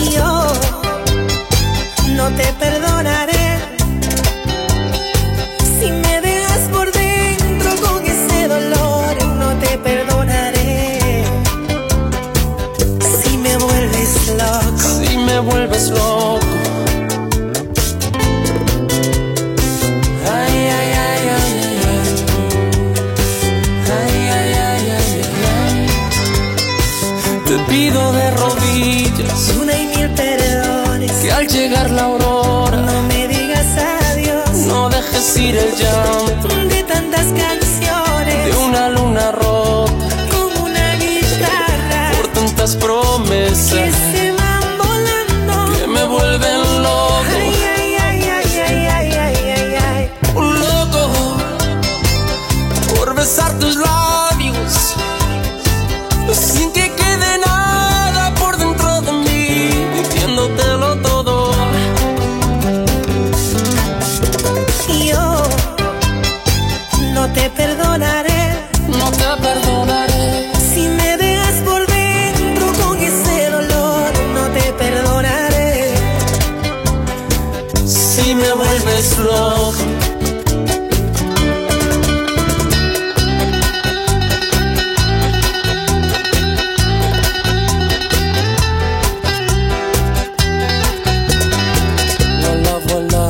Yo no te perdonaré si me dejas por dentro con ese dolor. No te perdonaré si me vuelves loco. Si me vuelves loco. Ay, ay, ay, ay, ay. Ay, ay, ay, ay, ay. Te pido de rodillas Una y mil perdones, que al llegar la aurora no me digas adiós. no dejes ir el llanto De tantas canciones, de una luna rota como una guitarra, por tantas promesas que se van volando, que me vuelven loco. ay, ay, ay, ay, ay, ay, ay, ay, ay. Un loco por besar tus labios sin que quede nada por dentro de mí, diciéndotelo todo. Yo no te perdonaré No te perdonaré si me dejas por dentro con ese dolor. No te perdonaré si me vuelves loco. Voilà, voilà.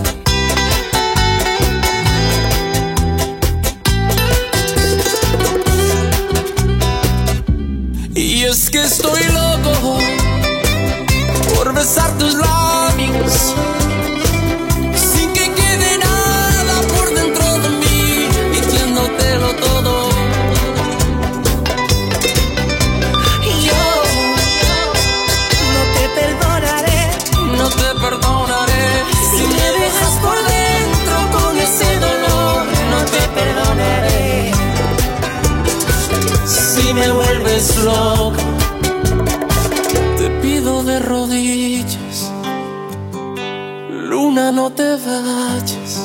Y es que estoy loco por besar tus labios sin que quede nada por dentro de mí, diciéndotelo todo. Yo no te perdonaré No te perdonaré si me dejas por dentro con ese dolor. No te perdonaré si me vuelves loco. Te pido de rodillas, luna, no te vayas.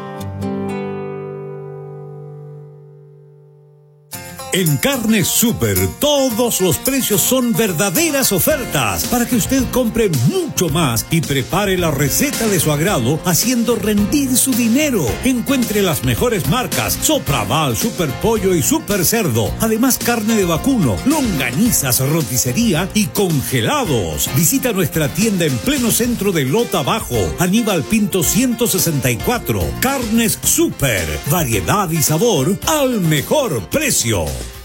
En Carnes Super, todos los precios son verdaderas ofertas para que usted compre mucho más y prepare la receta de su agrado haciendo rendir su dinero. Encuentre las mejores marcas: Sopraval, Super Pollo y Super Cerdo. Además, carne de vacuno, longanizas, roticería y congelados. Visita nuestra tienda en pleno centro de Lota Bajo, Aníbal Pinto 164. Carnes Super, variedad y sabor al mejor precio.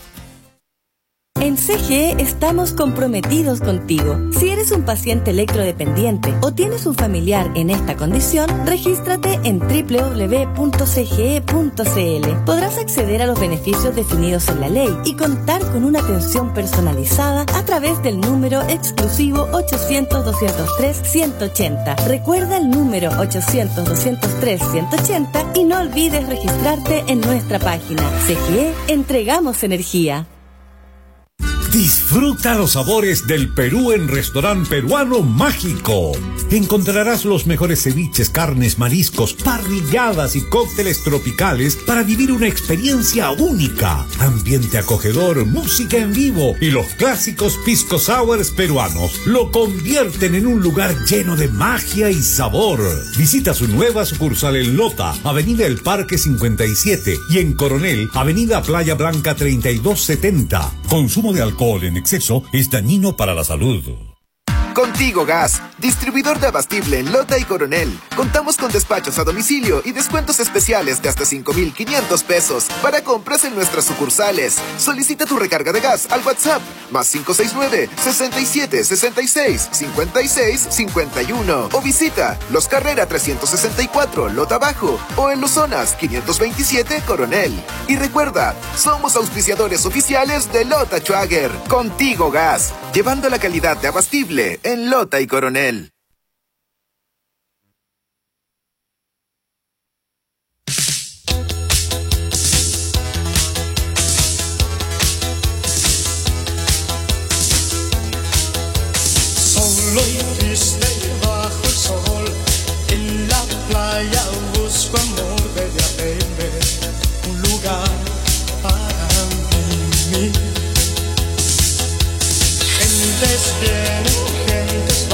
En CGE estamos comprometidos contigo. Si eres un paciente electrodependiente o tienes un familiar en esta condición, regístrate en www.cge.cl. Podrás acceder a los beneficios definidos en la ley y contar con una atención personalizada a través del número exclusivo 800-203-180. Recuerda el número 800-203-180 y no olvides registrarte en nuestra página. CGE, entregamos energía. Disfruta los sabores del Perú en Restaurante Peruano Mágico. Encontrarás los mejores ceviches, carnes, mariscos, parrilladas y cócteles tropicales para vivir una experiencia única. Ambiente acogedor, música en vivo y los clásicos pisco sours peruanos lo convierten en un lugar lleno de magia y sabor. Visita su nueva sucursal en Lota, Avenida El Parque 57, y en Coronel, Avenida Playa Blanca 3270. Consumo de alcohol en exceso es dañino para la salud. Contigo Gas, distribuidor de abastible en Lota y Coronel. Contamos con despachos a domicilio y descuentos especiales de hasta 5,500 pesos para compras en nuestras sucursales. Solicita tu recarga de gas al WhatsApp +569 67 66 56 51 o visita Los Carrera 364 Lota Bajo o en Los Zonas 527 Coronel. Y recuerda, somos auspiciadores oficiales de Lota Schwager. Contigo Gas, llevando la calidad de abastible en Lota y Coronel. Solo y triste bajo el sol, en la playa busco amor, debe haberme un lugar para mí. Gentes vienen, gentes van.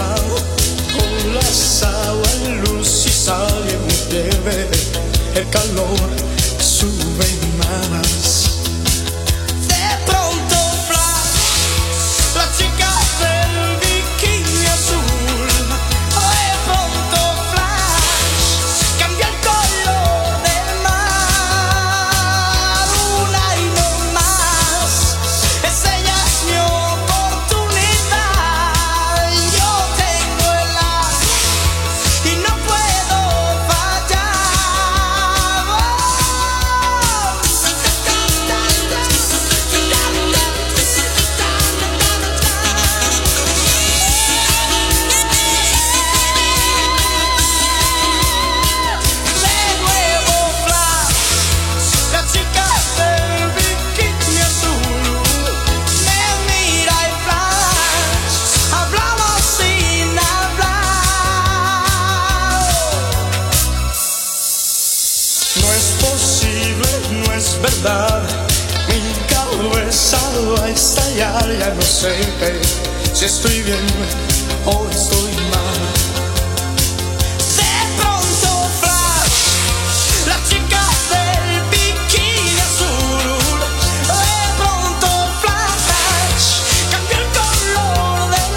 confiar, ya no sé si estoy bien o estoy mal. De pronto flash, la chica del bikini azul. De pronto flash, cambió el color del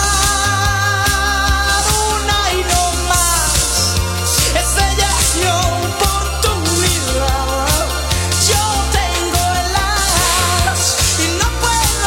mar. Una y no más, esa ya es mi oportunidad. Yo tengo el as y no puedo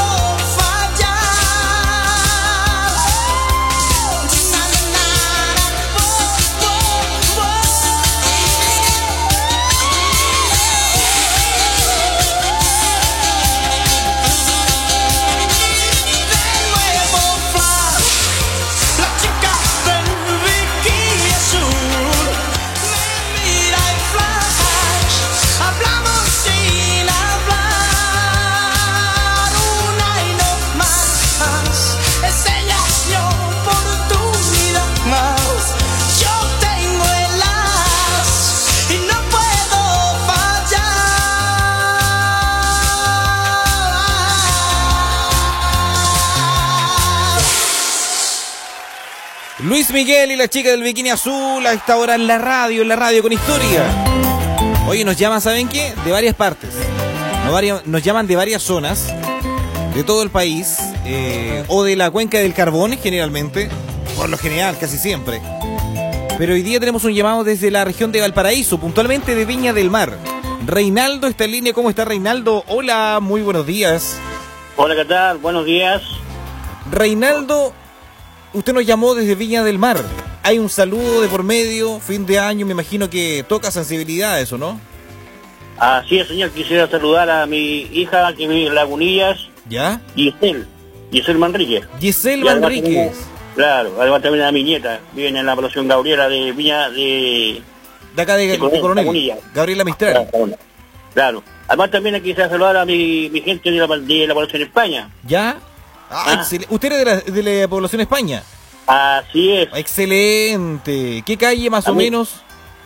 Luis Miguel y la chica del bikini azul a esta hora en la radio con historia. Oye, nos llaman, ¿saben qué? De varias partes. Nos llaman de varias zonas, de todo el país, o de la cuenca del Carbón, generalmente, por lo general, casi siempre. Pero hoy día tenemos un llamado desde la región de Valparaíso, puntualmente de Viña del Mar. Reinaldo está en línea. ¿Cómo está, Reinaldo? Hola, muy buenos días. Hola, ¿qué tal? Buenos días. Reinaldo, usted nos llamó desde Viña del Mar. Hay un saludo de por medio, fin de año, me imagino que toca sensibilidad eso, ¿no? Así es, señor. Quisiera saludar a mi hija, que vive en Lagunillas. ¿Ya? Giselle Manríquez. Giselle Y además Manríquez. tenemos- Claro, además también a mi nieta. Vive en la población Gabriela de Viña de De acá de Coronel. Coronel. Gabriela Mistral. Claro. Además también quisiera saludar a mi gente de la población España. ¿Ya? ¿Usted es de la población España? Así es. Excelente. ¿Qué calle más o Amigo. menos?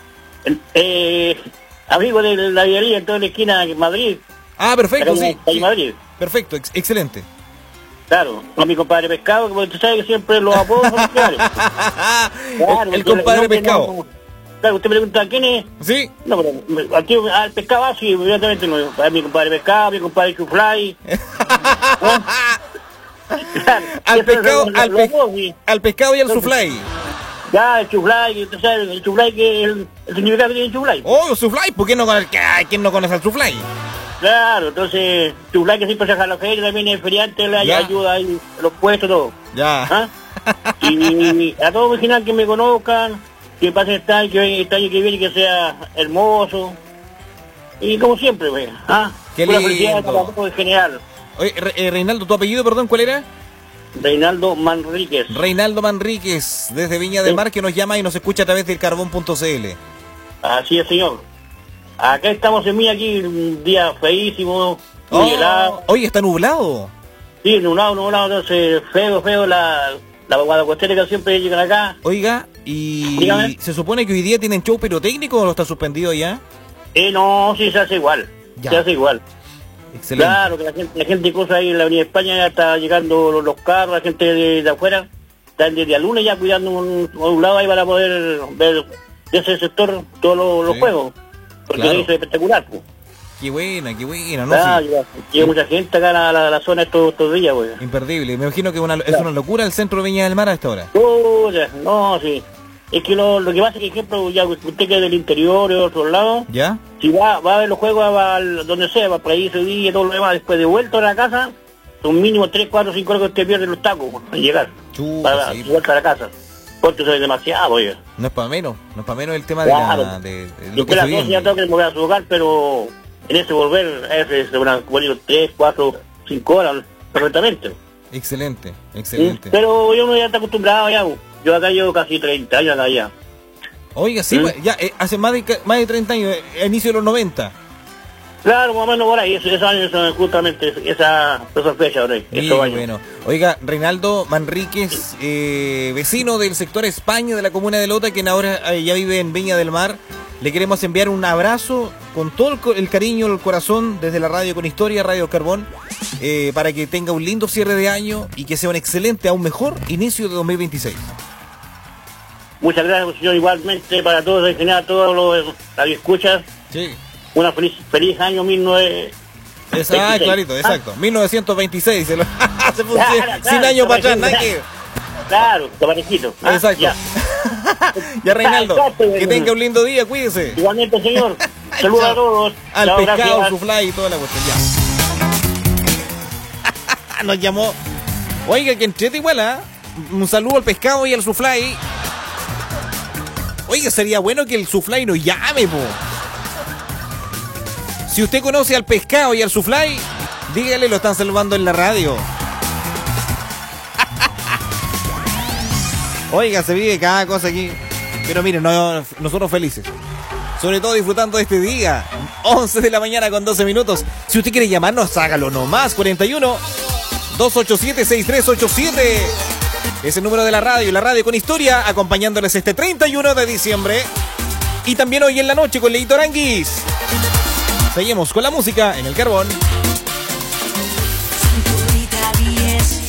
Amigo de la vialía en toda la esquina de Madrid. Ah, perfecto, Acá en sí. calle sí. Madrid. Perfecto, excelente. Claro, con mi compadre Pescado, que usted sabe que siempre los apodos son claros. Claro, el porque compadre no, Pescado. no. Claro, usted pregunta ¿quién es? Sí. No, pero al Pescado así, inmediatamente no. A mi compadre Pescado, mi compadre Chuflay. Claro, Al pescado, los apodos, sí. al pescado y al suflay. Ya, el Chuflay, usted sabe, el Chuflay que es el significado que tiene el Chuflay. Oh, suflay, ¿por qué no conoce? ¿Quién no conoce al suflay? Claro, entonces, Chuflay que siempre saca la feria, también es feriante, le Ya. ayuda ahí, los puestos, todo. Ya. ¿Ah? Y a todos los original que me conozcan, que pasen este año que viene, que sea hermoso. Y como siempre, güey. ¿Ah? Qué Pura lindo. felicidad para todos en general. Oye, Reinaldo, ¿tu apellido, perdón, cuál era? Reinaldo Manríquez. Reinaldo Manríquez, desde Viña del Sí. Mar, que nos llama y nos escucha a través del carbón.cl. Así es, señor. Acá estamos en mí, aquí, un día feísimo, muy Oh, helado. oye, está nublado. Sí, nublado, entonces feo, la guadacuestera que siempre llegan acá. Oiga, y Dígame. se supone que hoy día tienen show pirotécnico o lo está suspendido ya. No, sí, se hace igual. Ya. Se hace igual. Excelente. Claro, que la gente incluso ahí en la Avenida España ya está llegando los carros, la gente de afuera, están desde el lunes ya cuidando un lado ahí para poder ver de ese sector todos los Sí. juegos, porque Claro. es espectacular. Pues. Qué buena, ¿no? Claro, Sí. llega mucha gente acá a la zona estos días, güey. Imperdible. Me imagino que es una locura el centro de Viña del Mar a esta hora. No, sí. Es que lo que pasa es que, ejemplo, ya usted que es del interior y de otros lados, ¿Ya? si va a ver los juegos, va donde sea, va por ahí ese día y todo lo demás, después de vuelta a la casa, son mínimo 3, 4, 5 horas que usted pierde los tacos al llegar, Chuta, para sí. vuelta a la casa. Porque eso es demasiado, oye. No es para menos el tema Claro. de lo Después que las se 12 ya viene. tengo que volver a su hogar, pero en ese volver, es una 3, 4, 5 horas, perfectamente. Excelente, ¿Sí? excelente. Pero uno ya está acostumbrado ya. Yo acá llevo casi 30 años acá ya. Oiga, sí, ¿Mm? pues, ya hace más de 30 años, a inicio de los 90. Claro, más o menos por ahí, esos años son justamente esa fecha, por ahí, Sí, esos años. bueno. Oiga, Reinaldo Manríquez, vecino del sector España de la comuna de Lota, quien ahora ya vive en Viña del Mar, le queremos enviar un abrazo con todo el cariño, el corazón, desde la radio con historia, Radio Carbón, para que tenga un lindo cierre de año y que sea un excelente, aún mejor inicio de 2026. Muchas gracias, señor, igualmente para todos, en general, todos los radioescuchas. Sí. Una feliz año 1926. Exacto, clarito, exacto. 1926, se puso Claro, 100 años para atrás, claro. nada que... Claro, parejito. Exacto. Ya. Ya, Reinaldo, Exacto. que tenga un lindo día, cuídese. Igualmente, señor. Saludos Chao. a todos. Al Chao, pescado, gracias. su fly y toda la cuestión, ya. Nos llamó. Oiga, que entrete igual, ¿ah? Un saludo al pescado y al suflay. Oiga, sería bueno que el suflay nos llame, po. Si usted conoce al pescado y al suflay, dígale, lo están saludando en la radio. Oiga, se vive cada cosa aquí. Pero miren, nosotros felices. Sobre todo disfrutando de este día. 11 de la mañana con 12 minutos. Si usted quiere llamarnos, hágalo nomás. 41-287-6387. Es el número de la radio con historia, acompañándoles este 31 de diciembre. Y también hoy en la noche con Leito Aranguis. Seguimos con la música en el carbón. Cinturita 10,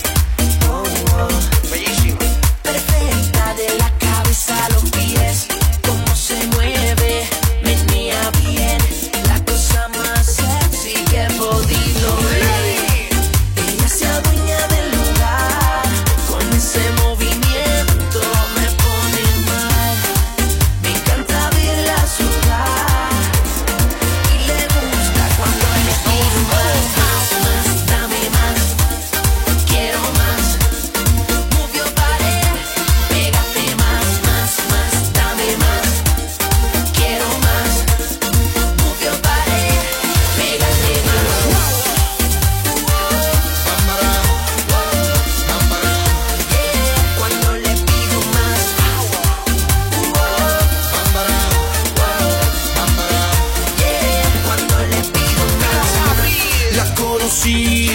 perfecta de la cabeza a los pies. Cómo se mueve, menea bien. La cosa más sexy que he podido ver. Ella se adueña del lugar. Con ese movimiento me pone mal. Me encanta verla sudar. Y le gusta cuando le pido más, dame más. Quiero más. Move your body. Pégate más, dame más. Quiero más. Move your body. Pégate más. Cuando le pido más. Cuando le pido más. La conocí,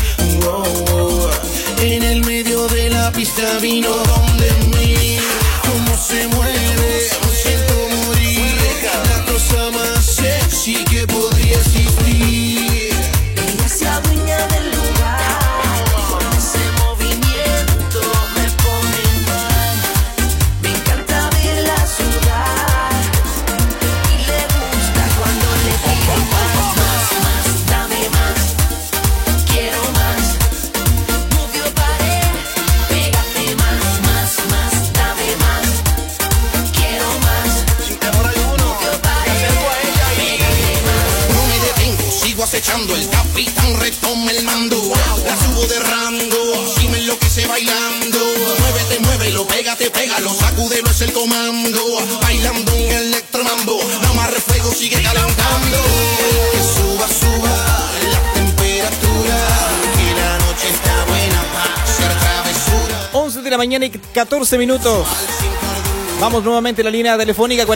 en el medio de la pista vino donde mí. Cómo se mueve, me siento morir. La cosa más sexy que podría existir. Ella se adueña del lugar. Con ese movimiento me pone mal. Me encanta verla sudar. Y le gusta cuando le pido más, dame más. Quiero más. Move your body. Pégate más, dame más. Quiero más. Move your body. Pégate más. No me detengo, sigo acechando. El capitán retoma el mando. La subo de rango, si me enloquece bailando. Muévete, muévelo, pégate, pégalo. Sacúdelo, es el comando. Bailando un electromambo. No más refuego, sigue calentando. Que suba, suba la temperatura. Que la noche está buena para hacer travesura. 11 de la mañana y 14 minutos. Vamos nuevamente a la línea telefónica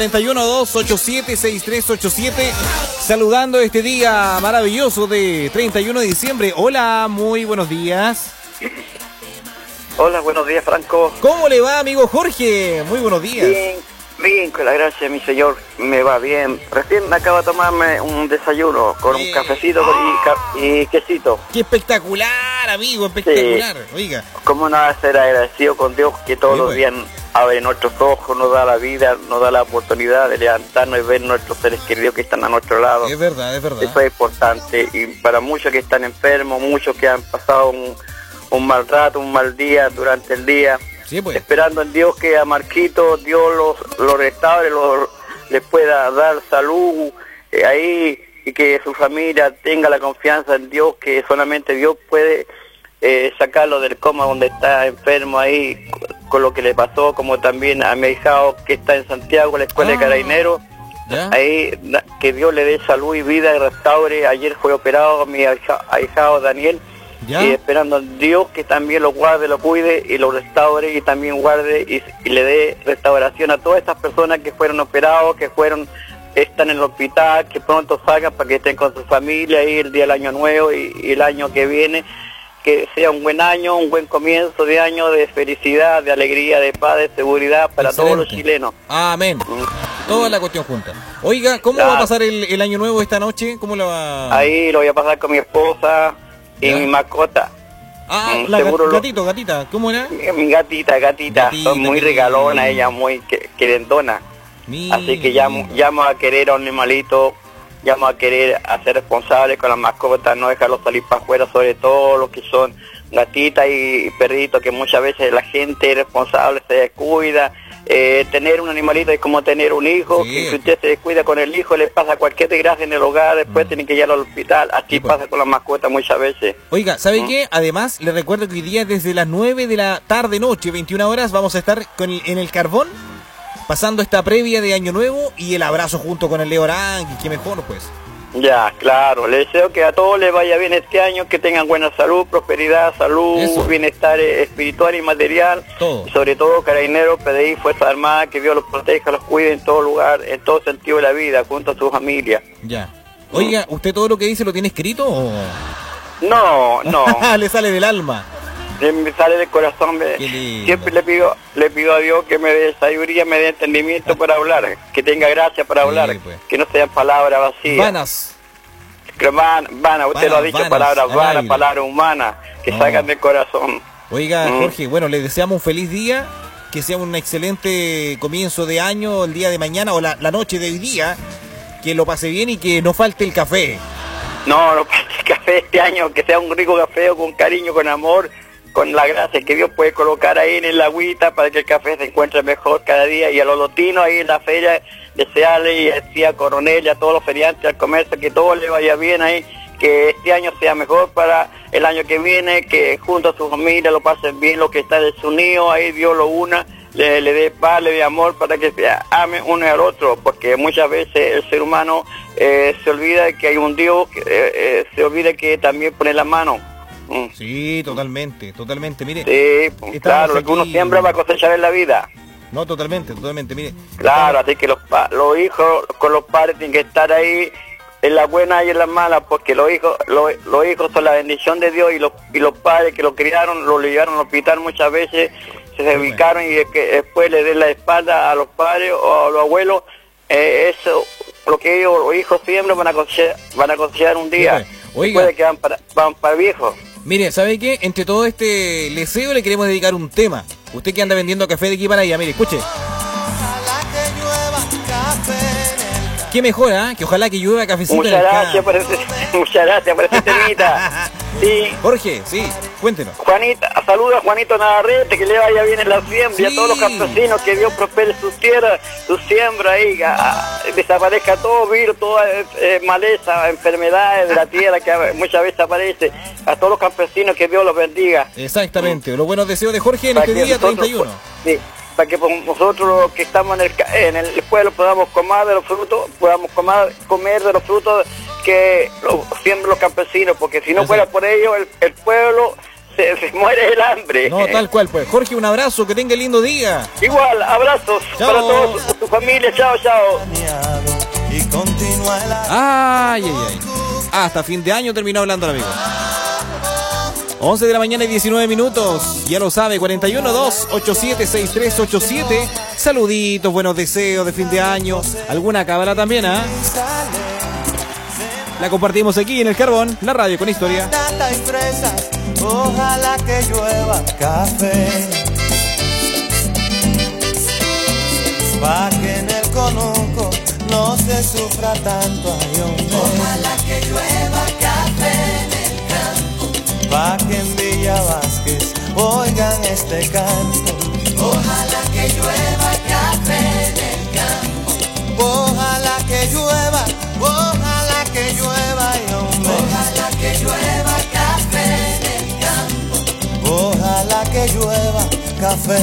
41-287-6387. Saludando este día maravilloso de 31 de diciembre. Hola, muy buenos días. Hola, buenos días, Franco. ¿Cómo le va, amigo Jorge? Muy buenos días. Bien, con la gracia de mi señor, me va bien. Recién acabo de tomarme un desayuno con un cafecito y quesito. ¡Qué espectacular, amigo! Espectacular. Sí. Oiga. ¿Cómo no va a ser agradecido con Dios que todos los días abre nuestros ojos, nos da la vida, nos da la oportunidad de levantarnos y ver nuestros seres queridos que están a nuestro lado? Es verdad, es verdad. Eso es importante. Y para muchos que están enfermos, muchos que han pasado un mal rato, un mal día durante el día, sí, pues. Esperando en Dios que a Marquito Dios los restaure, les pueda dar salud ahí, y que su familia tenga la confianza en Dios, que solamente Dios puede sacarlo del coma donde está enfermo ahí con lo que le pasó, como también a mi hijado que está en Santiago, la escuela de carabineros. Ahí que Dios le dé salud y vida y restaure. Ayer fue operado mi ahijado Daniel. ¿Ya? Y esperando a Dios que también lo guarde, lo cuide y lo restaure, y también guarde y le dé restauración a todas estas personas que fueron operados, que están en el hospital, que pronto salgan para que estén con su familia ahí el día del año nuevo y el año que viene, que sea un buen año, un buen comienzo de año de felicidad, de alegría, de paz, de seguridad para todos los chilenos. Amén. Toda la cuestión junta. Oiga, ¿cómo va a pasar el año nuevo esta noche? ¿Cómo lo va? Ahí lo voy a pasar con mi esposa. y mi mascota. La seguro gatita, ¿cómo era? Mi gatita, son muy regalonas, ella muy querendona. Así que llamo a querer a un animalito, llamo a querer a ser responsable con las mascotas, no dejarlos salir para afuera, sobre todo los que son gatitas y perritos, que muchas veces la gente irresponsable se descuida. Tener un animalito es como tener un hijo, Sí. que si usted se descuida con el hijo, le pasa cualquier desgracia en el hogar, después tiene que llevarlo al hospital. Así pasa con las mascotas muchas veces. Oiga, ¿sabe qué? Además, le recuerdo que hoy día desde las 9 de la tarde, noche, 21 horas, vamos a estar en el Carbón, pasando esta previa de Año Nuevo y el abrazo junto con el Leo Arangui, que mejor, pues. Ya, claro, les deseo que a todos les vaya bien este año, que tengan buena salud, prosperidad, salud, bienestar espiritual y material, todo. Y sobre todo Carabineros, PDI, Fuerzas Armadas, que Dios los proteja, los cuide en todo lugar, en todo sentido de la vida, junto a su familia. Ya. Oiga, ¿usted todo lo que dice lo tiene escrito o...? No. Le sale del alma. Me sale del corazón. Siempre le pido a Dios que me dé sabiduría, me dé entendimiento para hablar, que tenga gracia para hablar, que no sean palabras vacías. Vanas. Usted lo ha dicho, palabras vanas, palabras humanas, que salgan del corazón. Oiga, Jorge, bueno, le deseamos un feliz día, que sea un excelente comienzo de año, el día de mañana o la noche de hoy día, que lo pase bien y que no falte el café. No falte el café este año, que sea un rico café con cariño, con amor, con la gracia que Dios puede colocar ahí en el agüita para que el café se encuentre mejor cada día. Y a los lotinos ahí en la feria, desearle y así a Coronel y a todos los feriantes, al comercio, que todo le vaya bien ahí, que este año sea mejor para el año que viene, que junto a su familia lo pasen bien, lo que está desunido, ahí Dios lo una, le dé paz, le dé amor para que se amen uno al otro, porque muchas veces el ser humano se olvida de que hay un Dios, se olvida que también pone la mano. Sí, totalmente, mire. Sí, claro, lo que uno siembra va a cosechar en la vida. No, totalmente, mire. Claro, así que los hijos con los padres tienen que estar ahí en la buena y en la mala, porque los hijos son la bendición de Dios, y los padres que lo criaron, lo llevaron al hospital muchas veces, se ubicaron y que después le den la espalda a los padres o a los abuelos, eso, lo que ellos, los hijos siembran van a cosechar un día. Oiga, después de que van para viejos. Mire, ¿sabe qué? Entre todo este deseo le queremos dedicar un tema. Usted que anda vendiendo café de aquí para allá, mire, escuche. Qué mejor, ¿eh? Que ojalá que llueva cafecito. Muchas gracias por ese temita. Sí. Jorge, sí, cuéntenos. Saluda a Juanito Navarrete, que le vaya bien en la siembra, y a todos los campesinos, que Dios prospere sus tierras, su siembra ahí, desaparezca todo virus, toda maleza, enfermedades de la tierra que muchas veces aparece. A todos los campesinos, que Dios los bendiga. Exactamente, los buenos deseos de Jorge en este día 31. Sí, para que nosotros que estamos en el pueblo podamos comer de los frutos, comer de los frutos que siembran los campesinos, porque si no fuera por ellos, el pueblo se muere el hambre. No, tal cual, pues. Jorge, un abrazo, que tenga lindo día. Igual, abrazos. Chao. Para todos, tu familia, chao. Ay. Hasta fin de año terminó hablando el amigo. 11 de la mañana y 19 minutos. Ya lo sabe, 412-876387. Saluditos, buenos deseos de fin de año. Alguna cábala también, ¿ah? La compartimos aquí en el Carbón, la radio con historia. Ojalá que llueva café, pa' que en el conuco no se sufra tanto. Ojalá que llueva café en el campo, pa' que en Villa Vázquez oigan este canto. Ojalá que llueva café en el campo, ojalá que llueva, y hombre. Ojalá que llueva café en el campo, ojalá que llueva café.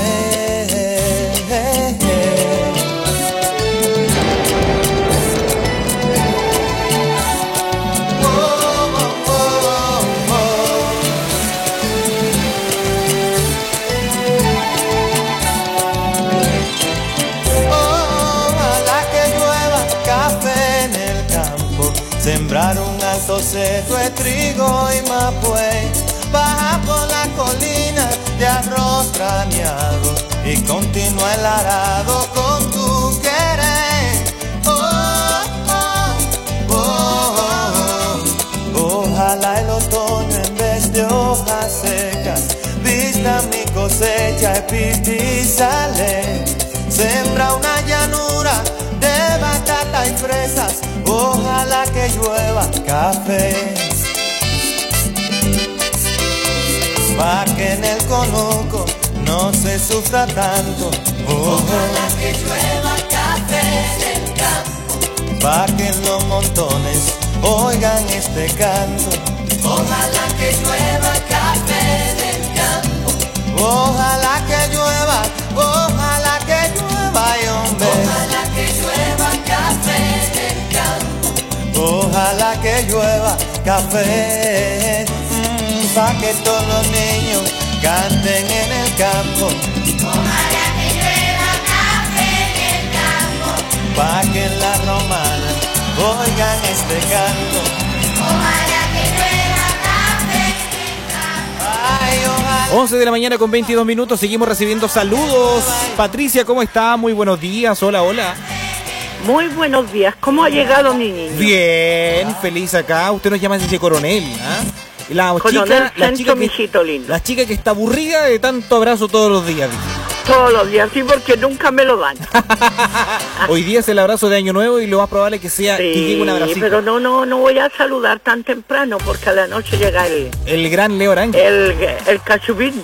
Sembrar un alto cerro de trigo y mapuey, baja por la colina de arroz trañado y continúa el arado con tu querer. Ojalá el otoño en vez pipí sale. Sembra una llanura de batata y fresas, ojalá que llueva café. Pa' que en el conuco no se sufra tanto, Ojalá que llueva café en el campo. Pa' que en los montones oigan este canto. Ojalá que llueva café en el campo. Ojalá que llueva, ay, hombre. Ojalá que llueva café en el campo. Ojalá que llueva café, pa' que todos los niños canten en el campo. Ojalá que llueva café en el campo. Pa' que en la romana oigan este canto. Ojalá que llueva café en el campo. Ay, ojalá. 11 de la mañana con 22 minutos, seguimos recibiendo saludos. Patricia, ¿cómo está? Muy buenos días, hola, hola. Muy buenos días, ¿cómo ha llegado mi niño? Bien, feliz acá. Usted nos llama desde Coronel, ¿ah? La Coronel Centro, que, mijito lindo. la chica que está aburrida de tanto abrazo todos los días. Dice. Todos los días, sí, porque nunca me lo dan. Hoy día es el abrazo de Año Nuevo y lo más probable es que sea que llegue un abracito. Pero no voy a saludar tan temprano porque a la noche llega el gran Leo Arangui. El cachupín.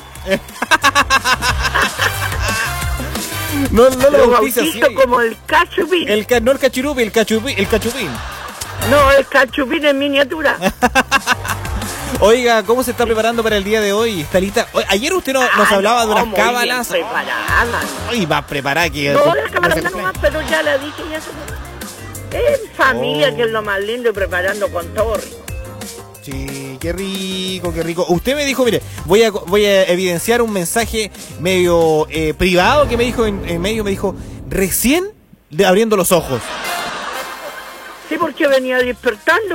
No lo bautizo así, como el cachupín. No el cachirupi, el cachupín. No, el cachupín en miniatura. Oiga, ¿cómo se está preparando para el día de hoy? ¿Está lista? Ayer usted nos hablaba de unas cábalas. Preparada. Ay, va a preparar que... No, la cábala nomás, pero ya la dije, ya se... En familia, que es lo más lindo, y preparando con todo rico. Sí, qué rico, qué rico. Usted me dijo, mire, voy a evidenciar un mensaje medio privado que me dijo en medio, me dijo, recién abriendo los ojos. Sí, porque venía despertando.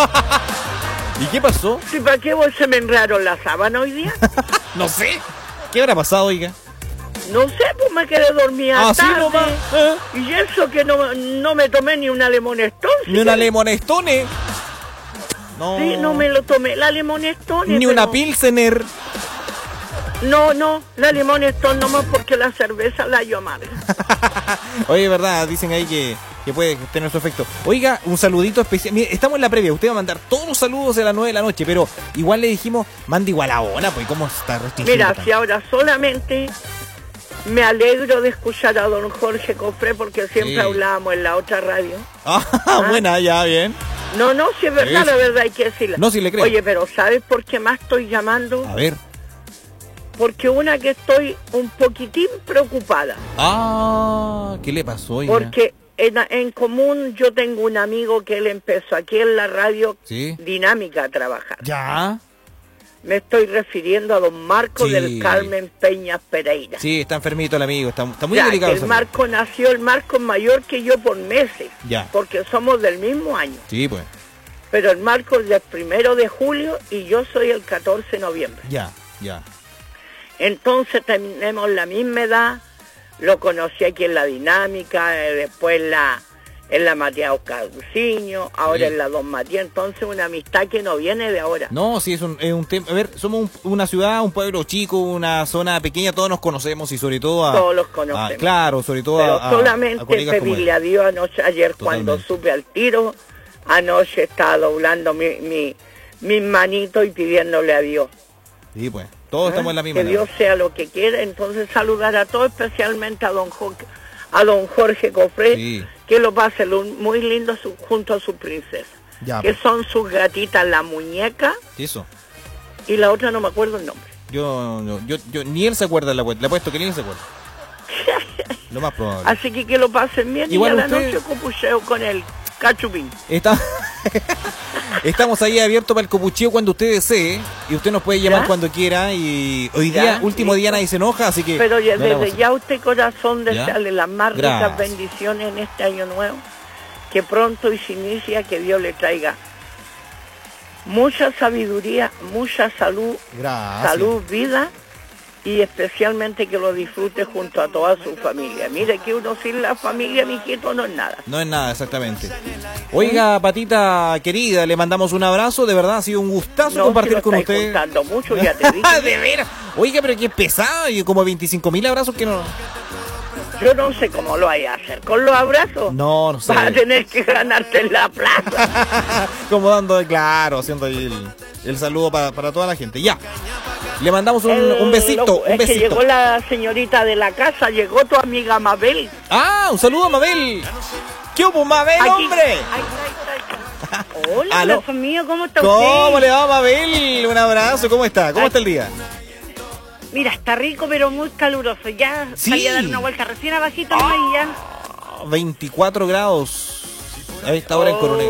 ¿Y qué pasó? Sí, ¿para qué se me enredaron la sábana hoy día? No sé. ¿Qué habrá pasado, oiga? No sé, pues me quedé dormida tarde. Y eso que no me tomé ni una Lemonestone. ¿Ni una Lemonestone? No. Sí, no me lo tomé. La Lemonestone. Ni una Pilsener. No, la Lemonestone nomás porque la cerveza la yo amarga. Oye, verdad, dicen ahí que puede tener su efecto. Oiga, un saludito especial. Mire, estamos en la previa, usted va a mandar todos los saludos de las 9 de la noche, pero igual le dijimos, manda igual ahora, pues ¿cómo está restringido? Mira, si ahora solamente me alegro de escuchar a don Jorge Cofré porque siempre hablábamos en la otra radio. Buena, ya, bien. No, si es verdad, la verdad hay que decirla. No, si le creo. Oye, pero ¿sabes por qué más estoy llamando? A ver. Porque una que estoy un poquitín preocupada. ¿Qué le pasó? Oiga? Porque en común yo tengo un amigo que él empezó aquí en la radio Dinámica a trabajar. Ya. Me estoy refiriendo a don Marco del Carmen Peñas Pereira. Sí, está enfermito el amigo, está muy delicado. El Marco nació, el Marco es mayor que yo por meses. Ya. Porque somos del mismo año. Sí, pues. Pero el Marco es del 1 de julio y yo soy el 14 de noviembre. Ya. Entonces tenemos la misma edad, lo conocí aquí en la Dinámica, después en la Matías Caduciño, ahora en la Don Matías, entonces una amistad que no viene de ahora. No, sí, es un tema. A ver, somos una ciudad, un pueblo chico, una zona pequeña, todos nos conocemos y sobre todo todos los conocemos. Claro, sobre todo pero solamente pedirle a Dios ayer cuando supe al tiro, anoche estaba doblando mis manitos y pidiéndole a Dios. Sí, pues. Todos estamos en la misma. Que Dios sea lo que quiera, entonces saludar a todos, especialmente a don Jorge Cofré, que lo pase muy lindo junto a su princesa, que son sus gatitas, la muñeca, y la otra no me acuerdo el nombre. Yo ni él se acuerda, le apuesto que ni él se acuerda. Lo más probable. Así que lo pasen bien. Igual y a la noche copucheo con el cachupín. Estamos ahí abiertos para el copucheo cuando usted desee y usted nos puede llamar cuando quiera y hoy día, último día, nadie se enoja, así que... Pero desde ya usted, corazón, desearle las más ricas bendiciones en este año nuevo, que pronto y se inicia, que Dios le traiga mucha sabiduría, mucha salud, vida y especialmente que lo disfrute junto a toda su familia. Mire que uno sin la familia, mijito, no es nada. No es nada, exactamente. Oiga, Patita querida, le mandamos un abrazo, de verdad ha sido un gustazo compartir con usted. Mucho, ya te dije. De veras. Oiga, pero qué pesado, y como 25.000 abrazos que no... Yo no sé cómo lo hay a hacer. ¿Con los abrazos? No sé. Vas a tener que ganarte en la plaza. Como dando, claro, haciendo ahí el saludo para toda la gente. Ya. Le mandamos un besito, un besito. Que llegó la señorita de la casa, llegó tu amiga Mabel. Ah, un saludo a Mabel. ¿Qué hubo, Mabel, aquí, hombre? Ahí está. Hola, corazón mío, ¿cómo está usted? ¿Cómo le va, Mabel? Un abrazo, ¿cómo está? ¿Cómo está el día? Mira, está rico, pero muy caluroso. Ya salí a dar una vuelta recién abajito y ya. 24 grados a esta hora en Coronel.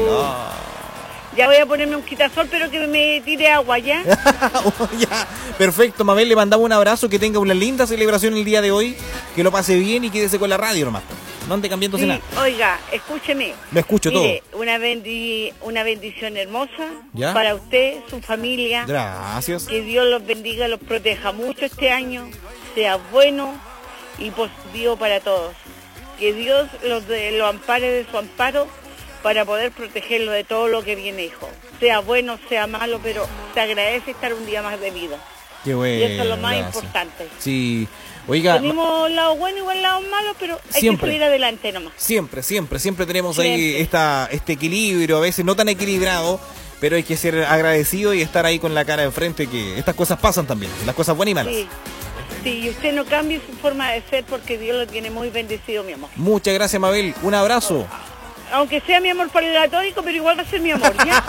Ya voy a ponerme un quitasol, pero que me tire agua, ¿ya? Ya, perfecto, Mabel, le mandamos un abrazo, que tenga una linda celebración el día de hoy, que lo pase bien y quédese con la radio nomás. No ande cambiándose nada. Oiga, escúcheme. Me escucho. Mire, todo. Una bendición hermosa. ¿Ya? Para usted, su familia. Gracias. Que Dios los bendiga, los proteja mucho este año, sea bueno y positivo para todos. Que Dios los ampare de su amparo para poder protegerlo de todo lo que viene, hijo. Sea bueno, sea malo, pero te agradece estar un día más de vida. Qué bueno. Y eso es lo más importante. Sí. Oiga, tenemos lado bueno y lado malo, pero hay que salir adelante nomás. Siempre tenemos ahí este equilibrio, a veces no tan equilibrado, pero hay que ser agradecido y estar ahí con la cara de frente, que estas cosas pasan también, las cosas buenas y malas. Sí, y usted no cambie su forma de ser porque Dios lo tiene muy bendecido, mi amor. Muchas gracias, Mabel, un abrazo. Aunque sea mi amor platónico, pero igual va a ser mi amor, ¿ya?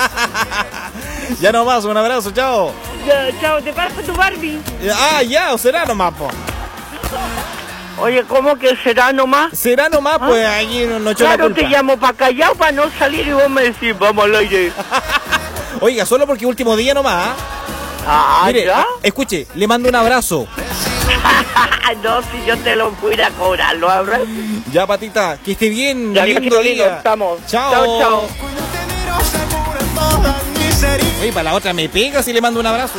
Ya nomás, un abrazo, chao. Ya, chao, te paso tu Barbie. Ya, o será nomás, po. Oye, ¿cómo que será nomás? Será nomás, pues allí no echó la culpa. Claro, te llamo para callado para no salir y vos me decís, vamos al aire. Oiga, solo porque último día nomás. Mire, ¿ya? Escuche, le mando un abrazo. No, si yo te lo fuera a cobrar, ¿lo abras? Ya, Patita, que esté bien, ya, lindo día. Estamos. Chao. Chao. Oye, para la otra me pega si le mando un abrazo.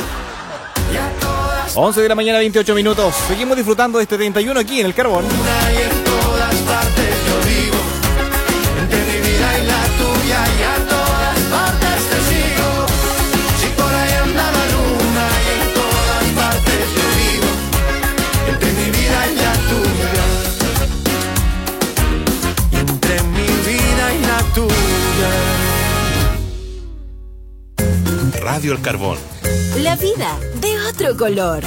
11 de la mañana, 28 minutos. Seguimos disfrutando de este 31 aquí en El Carbón. Y en todas partes yo vivo, entre mi vida y la tuya, y a todas partes te sigo. Si por ahí anda la luna, y en todas partes yo vivo, entre mi vida y la tuya, entre mi vida y la tuya. Radio El Carbón. La vida de otro color.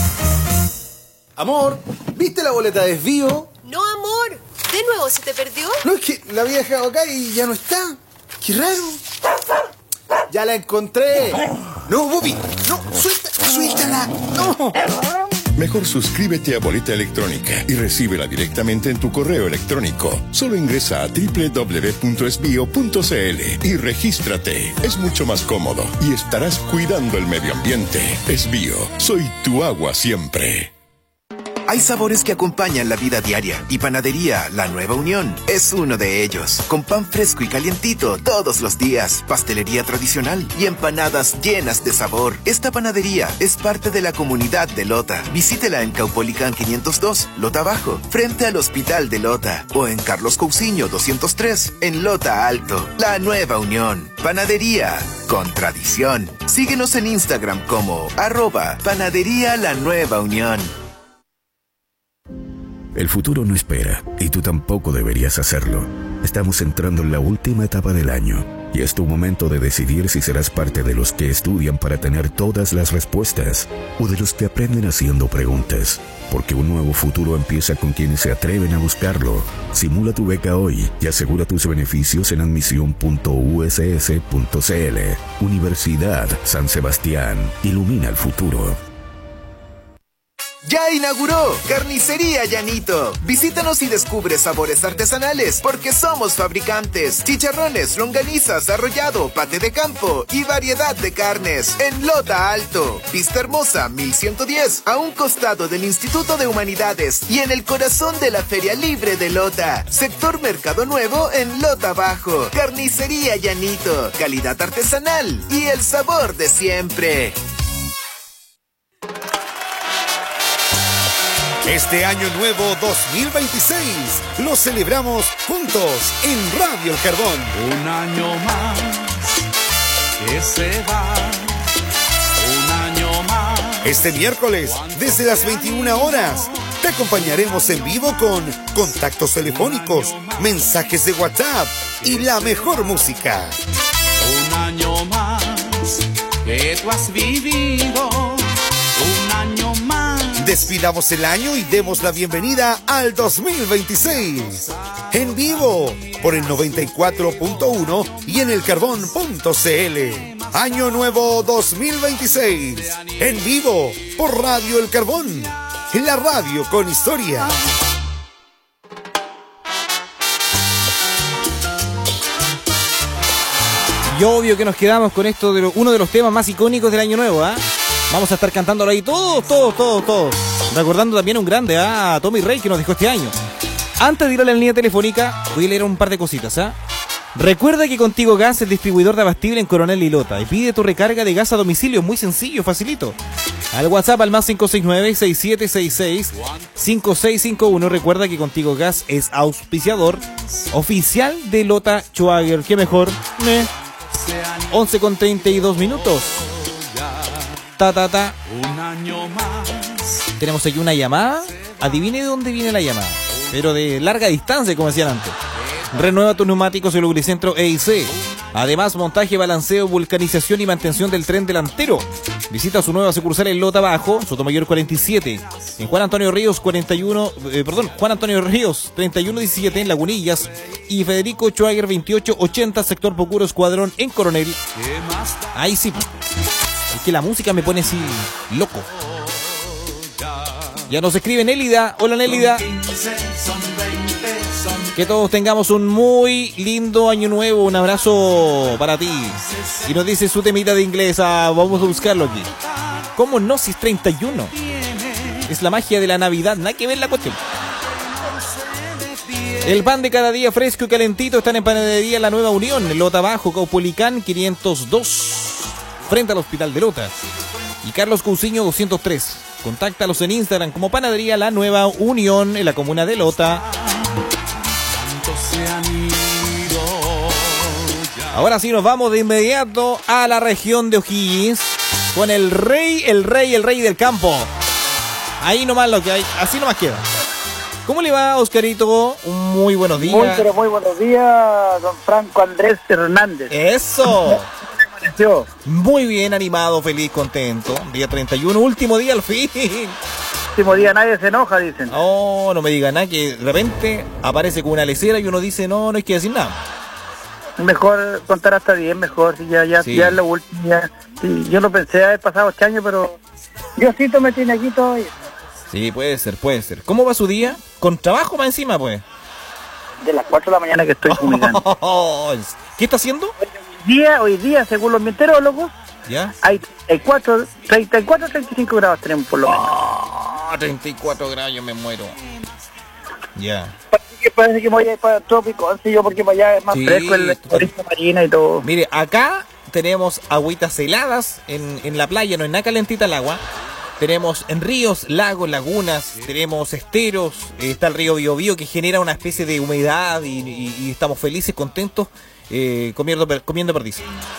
Amor, ¿viste la boleta de desvío? No, amor. ¿De nuevo se te perdió? No, es que la había dejado acá y ya no está. Qué raro. Ya la encontré. No, Bobby, no, suéltala. No. Mejor suscríbete a Boleta Electrónica y recíbela directamente en tu correo electrónico. Solo ingresa a www.esbio.cl y regístrate. Es mucho más cómodo y estarás cuidando el medio ambiente. Esbio, soy tu agua siempre. Hay sabores que acompañan la vida diaria y Panadería La Nueva Unión es uno de ellos. Con pan fresco y calientito todos los días, pastelería tradicional y empanadas llenas de sabor. Esta panadería es parte de la comunidad de Lota. Visítela en Caupolicán 502, Lota Bajo, frente al Hospital de Lota, o en Carlos Cousiño 203, en Lota Alto. La Nueva Unión, panadería con tradición. Síguenos en Instagram como @Panadería La Nueva Unión. El futuro no espera, y tú tampoco deberías hacerlo. Estamos entrando en la última etapa del año, y es tu momento de decidir si serás parte de los que estudian para tener todas las respuestas, o de los que aprenden haciendo preguntas. Porque un nuevo futuro empieza con quienes se atreven a buscarlo. Simula tu beca hoy y asegura tus beneficios en admisión.uss.cl. Universidad San Sebastián. Ilumina el futuro. ¡Ya inauguró! Carnicería Llanito. Visítanos y descubre sabores artesanales, porque somos fabricantes. Chicharrones, longanizas, arrollado, pate de campo y variedad de carnes. En Lota Alto, Vista Hermosa 1110, a un costado del Instituto de Humanidades y en el corazón de la Feria Libre de Lota. Sector Mercado Nuevo en Lota Bajo. Carnicería Llanito. Calidad artesanal y el sabor de siempre. Este año nuevo 2026 lo celebramos juntos en Radio El Carbón. Un año más que se va, un año más. Este miércoles, desde las 21 horas, te acompañaremos en vivo con contactos telefónicos, mensajes de WhatsApp y la mejor música. Un año más que tú has vivido, un año más. Despidamos el año y demos la bienvenida al 2026. En vivo, por el 94.1 y en elcarbón.cl. Año nuevo 2026. En vivo, por Radio El Carbón. La radio con historia. Y obvio que nos quedamos con esto de uno de los temas más icónicos del año nuevo, ¿ah? Vamos a estar cantándolo ahí todos. Recordando también a un grande, a Tommy Rey, que nos dejó este año. Antes de ir a la línea telefónica, voy a leer un par de cositas, ¿ah? Recuerda que Contigo Gas es el distribuidor de abastible en Coronel y Lota. Y pide tu recarga de gas a domicilio, muy sencillo, facilito. Al WhatsApp al más 569-6766-5651. Recuerda que Contigo Gas es auspiciador oficial de Lota Schwager. ¿Qué mejor? 11 con 32 minutos. Un año más. Tenemos aquí una llamada. Adivine de dónde viene la llamada. Pero de larga distancia, como decían antes. Renueva tus neumáticos en Lubricentro EIC. Además, montaje, balanceo, vulcanización y mantención del tren delantero. Visita su nueva sucursal en Lota Bajo, Sotomayor 47. En Juan Antonio Ríos 3117 en Lagunillas. Y Federico Schwager 2880, sector Pocuro Escuadrón en Coronel. Ahí sí. Es que la música me pone así loco. Ya nos escribe Nélida. Hola Nélida. Que todos tengamos un muy lindo año nuevo. Un abrazo para ti. Y nos dice su temita de inglés. Vamos a buscarlo aquí. ¿Cómo no si es 31? Es la magia de la Navidad. Nada que ver la cuestión. El pan de cada día fresco y calentito están en Panadería La Nueva Unión. En Lota Bajo, Caupolicán 502. Frente al Hospital de Lota. Y Carlos Cousiño 203. Contáctalos en Instagram como Panadería La Nueva Unión en la comuna de Lota. Ahora sí nos vamos de inmediato a la región de O'Higgins con el rey del campo. Ahí nomás lo que hay, así nomás queda. ¿Cómo le va, Oscarito? Muy buenos días. Muy buenos días, don Franco Andrés Hernández. ¡Eso! Muy bien, animado, feliz, contento. Día 31, último día al fin. Último día, nadie se enoja, dicen. Oh, no me diga nada, que de repente aparece con una lecera y uno dice, no hay que decir nada. Mejor contar hasta 10, mejor, si ya es lo último. Sí, yo lo pensé haber pasado 8 años, pero Diosito me tiene aquí todavía. Sí, puede ser. ¿Cómo va su día? ¿Con trabajo más encima, pues? De las 4 de la mañana que estoy fumigando. ¿Qué está haciendo? Hoy día, según los meteorólogos, ¿ya? Hay 34, 35 grados tenemos por lo menos. 34 grados, yo me muero. Ya. Parece que me voy a ir para el trópico, sí, yo porque para allá es más fresco el turismo marina y todo. Mire, acá tenemos agüitas heladas en la playa, no es nada calentita el agua. Tenemos en ríos, lagos, lagunas, tenemos esteros, está el río Biobío que genera una especie de humedad y estamos felices, contentos, comiendo perdiz.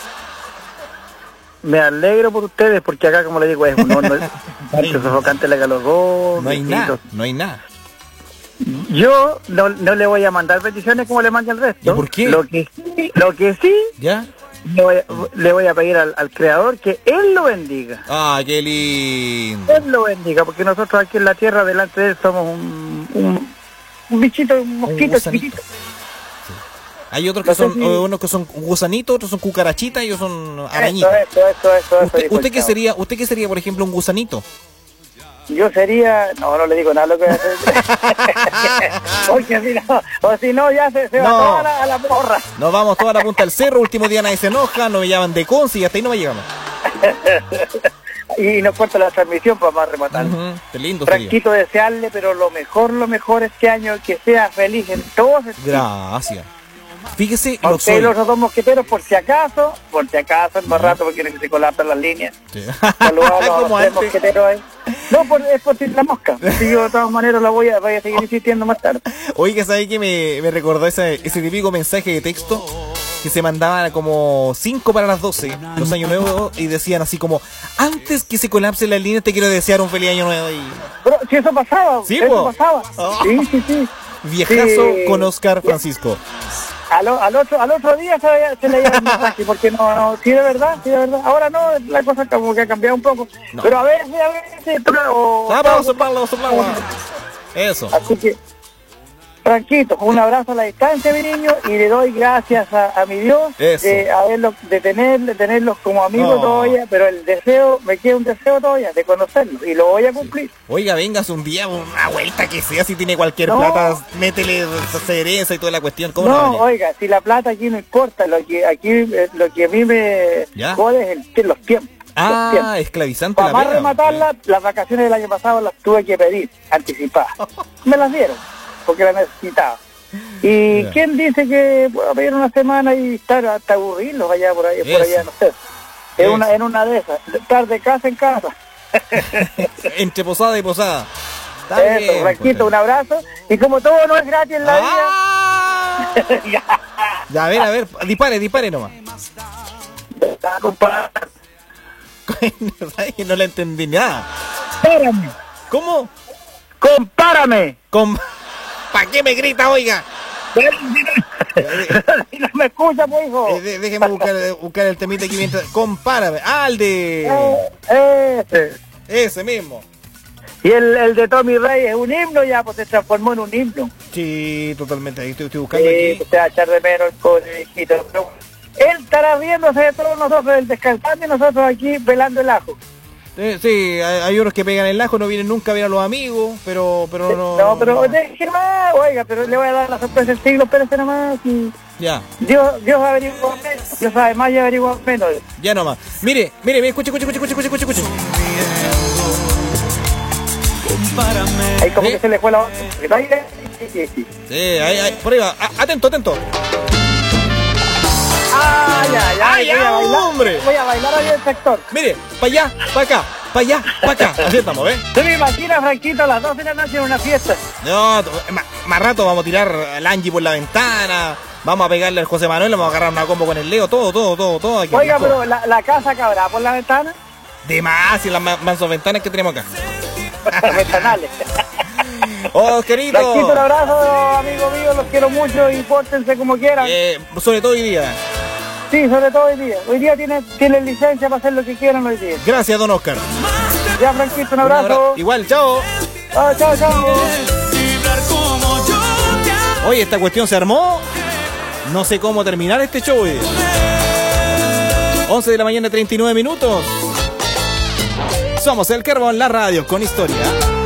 Me alegro por ustedes porque acá, como le digo, es un horno sofocante la calor. No hay nada. Yo no le voy a mandar peticiones como le mande al resto. ¿Y por qué? Lo que sí, ¿ya? Le voy a pedir al creador que él lo bendiga. Ah, qué lindo. Él lo bendiga, porque nosotros aquí en la tierra delante de él somos un bichito, un mosquito chiquitito. Sí. Hay otros que son unos que son gusanitos, otros son cucarachitas y otros son arañitas. Eso. ¿Usted qué sería, por ejemplo, un gusanito? Yo sería... No le digo nada lo que voy a hacer. Porque si no ya se va toda a la porra. Nos vamos toda la punta del cerro, último día nadie se enoja, nos llaman de Conce y hasta ahí no me llegamos. Y nos corta la transmisión para más rematar. Qué lindo. Franquito, desearle, pero lo mejor este año, que sea feliz en todos. Gracias. Fíjese, los dos mosqueteros, por si acaso, es más rato porque quieren que se colapsen las líneas. Sí. Saludos a los tres mosqueteros ahí. No, es por la mosca. Si yo de todas maneras la voy a seguir insistiendo más tarde. Oiga, ¿sabes qué me recordó ese típico mensaje de texto que se mandaba como 5 para las 12, los años nuevos, y decían así como, antes que se colapse la línea te quiero desear un feliz año nuevo? Pero si eso pasaba, ¿sí, eso pasaba. Oh. Sí. Viejazo con Oscar Francisco. Al otro día se leía el mensaje, porque no, sí de verdad. Ahora no, la cosa como que ha cambiado un poco. No. Pero a veces, Eso. Así que, Franquito, un abrazo a la distancia, mi niño, y le doy gracias a mi Dios de tenerlos como amigos todavía, pero me queda un deseo todavía de conocerlos, y lo voy a cumplir. Oiga, vengas un día, una vuelta que sea, si tiene cualquier plata, métele cereza y toda la cuestión. ¿Cómo no, oiga, si la plata aquí no importa, lo que a mí me jode es los tiempos. Esclavizante la pena. Para más rematarla, las vacaciones del año pasado las tuve que pedir anticipadas. Me las dieron porque la necesitaba. Y quién dice que puedo pedir una semana y estar hasta aburrirlos allá por allá, no sé. En una de esas, estar de casa en casa. Entre posada y posada. Eso, Franquito, un abrazo. Y como todo no es gratis en la vida. Ya, a ver, dispare nomás. No le entendí nada. Compárame. ¿Cómo? Compárame. ¿Para qué me grita, oiga? No me escucha, pues, hijo. Déjeme buscar el temita aquí mientras. Compárame. El de... Ese mismo. Y el de Tommy Rey es un himno ya, pues se transformó en un himno. Sí, totalmente. Ahí estoy buscando aquí. Te va a echar de menos el pobre viejito. Él estará riéndose de todos nosotros, el descansando, y nosotros aquí pelando el ajo. Sí, hay unos que pegan el ajo, no vienen nunca a ver a los amigos, pero no... No, pero déjeme más, oiga, pero le voy a dar la sorpresa del siglo, espérese nomás. Y... Ya. Dios averigua menos, Dios sabe más y averigua menos. Ya nomás. Mire, escuche. Ahí como que se le fue la... Sí, ahí, por ahí va. Atento. Ay, hombre. Voy a bailar ahí el sector. Mire, para allá, para acá. Así estamos, ¿ves? ¿Te me imaginas, Franquito, a las 12 de la noche en una fiesta? No, más rato vamos a tirar al Angie por la ventana, vamos a pegarle al José Manuel, vamos a agarrar una combo con el Leo, todo. Aquí, oiga, pero la casa cabrá por la ventana. De más, y las mansos ventanas que tenemos acá. Ventanales. Oh, querido. Franquito, un abrazo, amigo mío, los quiero mucho y pórtense como quieran. Sobre todo hoy día. Sí, sobre todo hoy día. Hoy día tienen licencia para hacer lo que quieran hoy día. Gracias, don Oscar. Ya, Franquito, un abrazo. Igual, chao. Chao. Oye, esta cuestión se armó. No sé cómo terminar este show hoy. 11 de la mañana, 39 minutos. Somos el Carbón, la radio con historia.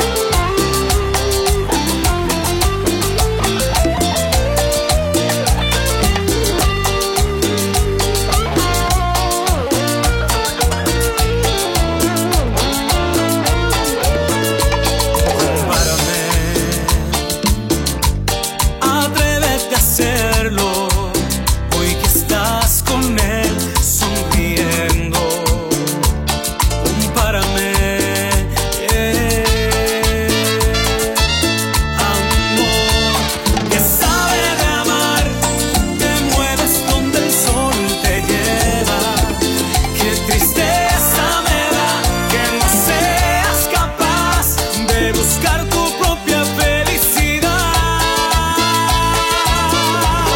Hoy que estás con él sonriendo, compárame, amor que sabe de amar, te mueves donde el sol te lleva, qué tristeza me da que no seas capaz de buscar tu propia felicidad.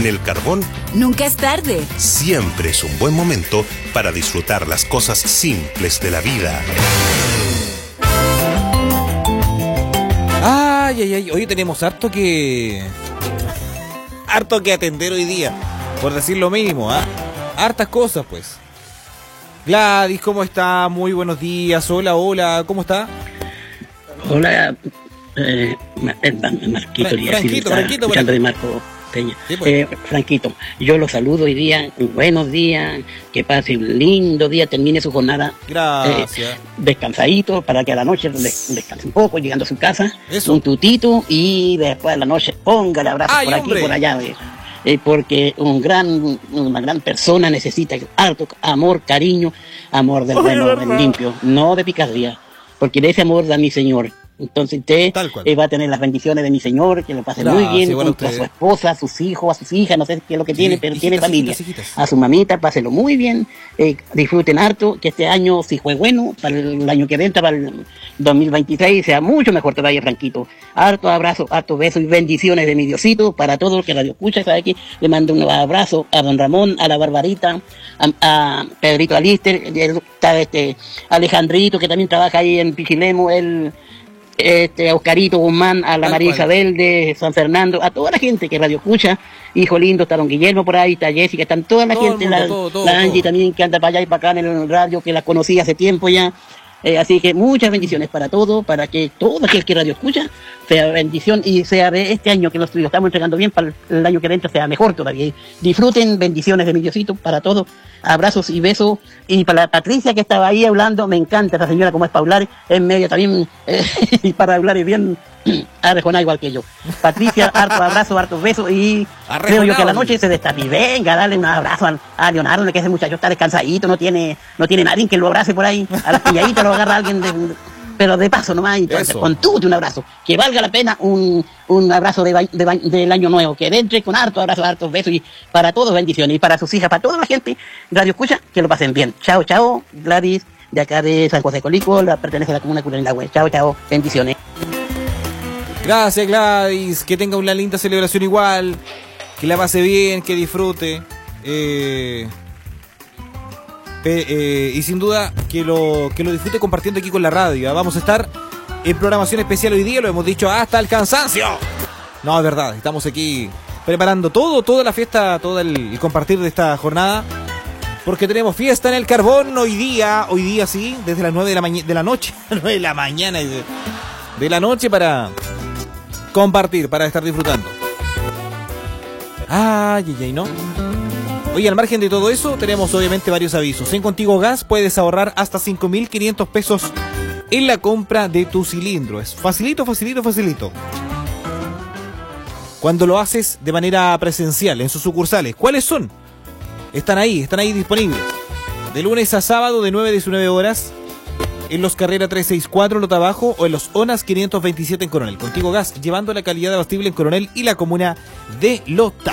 el carbón, nunca es tarde. Siempre es un buen momento para disfrutar las cosas simples de la vida. Ay, hoy tenemos harto que atender hoy día, por decir lo mínimo, ¿ah? Hartas cosas, pues. Gladys, ¿cómo está? Muy buenos días. Hola, ¿cómo está? Hola, Marquito. Franquito. De Marco Peña. Sí, pues. Franquito, yo lo saludo hoy día. Buenos días, que pase un lindo día, termine su jornada. Gracias. Descansadito, para que a la noche descanse un poco, llegando a su casa. Eso. Un tutito y después de la noche ponga el abrazo por aquí, por allá. Porque una gran persona necesita harto amor, cariño, amor del bueno, del limpio, no de picardía, porque de ese amor da mi Señor. Entonces usted va a tener las bendiciones de mi Señor, que lo pase muy bien junto a su esposa, a sus hijos, a sus hijas, no sé qué es lo que tiene, pero tiene familia. A su mamita, páselo muy bien, disfruten harto, que este año, si fue bueno, para el año que viene, para el 2026, sea mucho mejor todavía, Franquito. Harto abrazo, harto besos y bendiciones de mi Diosito para todos los que radio escucha. ¿Sabe qué? Le mando un abrazo a don Ramón, a la Barbarita, a Pedrito Alister, está Alejandrito, que también trabaja ahí en Pichilemu, a Oscarito Guzmán, a la María Isabel de San Fernando, a toda la gente que radio escucha. Hijo lindo, está don Guillermo por ahí, está Jessica, están toda la gente, la Angie también, que anda para allá y para acá en el radio, que la conocí hace tiempo ya. Así que muchas bendiciones para todos, para que todo aquel que radio escucha sea bendición y sea de este año que lo estamos entregando bien, para el año que viene sea mejor todavía. Disfruten, bendiciones de mi Diosito para todos, abrazos y besos. Y para la Patricia que estaba ahí hablando, me encanta esa señora como es para hablar, en medio también, y para hablar es bien arrejonada igual que yo. Patricia, harto abrazo, hartos besos y creo yo que a la noche se destape. Venga, dale un abrazo a Leonardo, que ese muchacho está descansadito, no tiene nadie que lo abrace por ahí, a la pilladita lo agarra alguien pero de paso nomás, entonces, con tú un abrazo, que valga la pena un abrazo del año nuevo, que entre con hartos besos y para todos bendiciones, y para sus hijas, para toda la gente radio escucha, que lo pasen bien. Chao, Gladys, de acá de San José Colico, pertenece a la comuna Curén Lagüe. Chao, bendiciones. Gracias, Gladys, que tenga una linda celebración igual, que la pase bien, que disfrute. Y sin duda que lo disfrute compartiendo aquí con la radio. Vamos a estar en programación especial hoy día, lo hemos dicho hasta el cansancio. No, es verdad, estamos aquí preparando toda la fiesta, todo el compartir de esta jornada, porque tenemos fiesta en el Carbón hoy día sí, desde las 9 de la noche, 9 de la mañana de la noche, para compartir, para estar disfrutando. ¿No? Oye, al margen de todo eso, tenemos obviamente varios avisos. En Contigo Gas puedes ahorrar hasta 5.500 pesos en la compra de tu cilindro. Es facilito. Cuando lo haces de manera presencial, en sus sucursales. ¿Cuáles son? Están ahí disponibles. De lunes a sábado de 9 a 19 horas. En los Carrera 364 Lota Abajo o en los ONAS 527 en Coronel. Contigo Gas, llevando la calidad de abastible en Coronel y la comuna de Lota.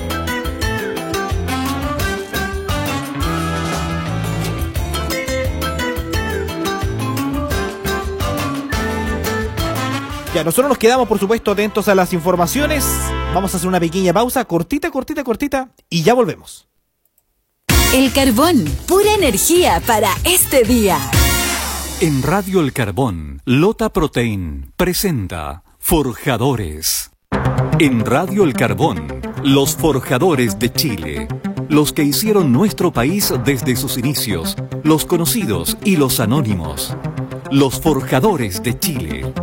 Ya, nosotros nos quedamos, por supuesto, atentos a las informaciones. Vamos a hacer una pequeña pausa, cortita, y ya volvemos. El Carbón, pura energía para este día. En Radio El Carbón, Lota Protein presenta Forjadores. En Radio El Carbón, los forjadores de Chile. Los que hicieron nuestro país desde sus inicios, los conocidos y los anónimos. Los forjadores de Chile.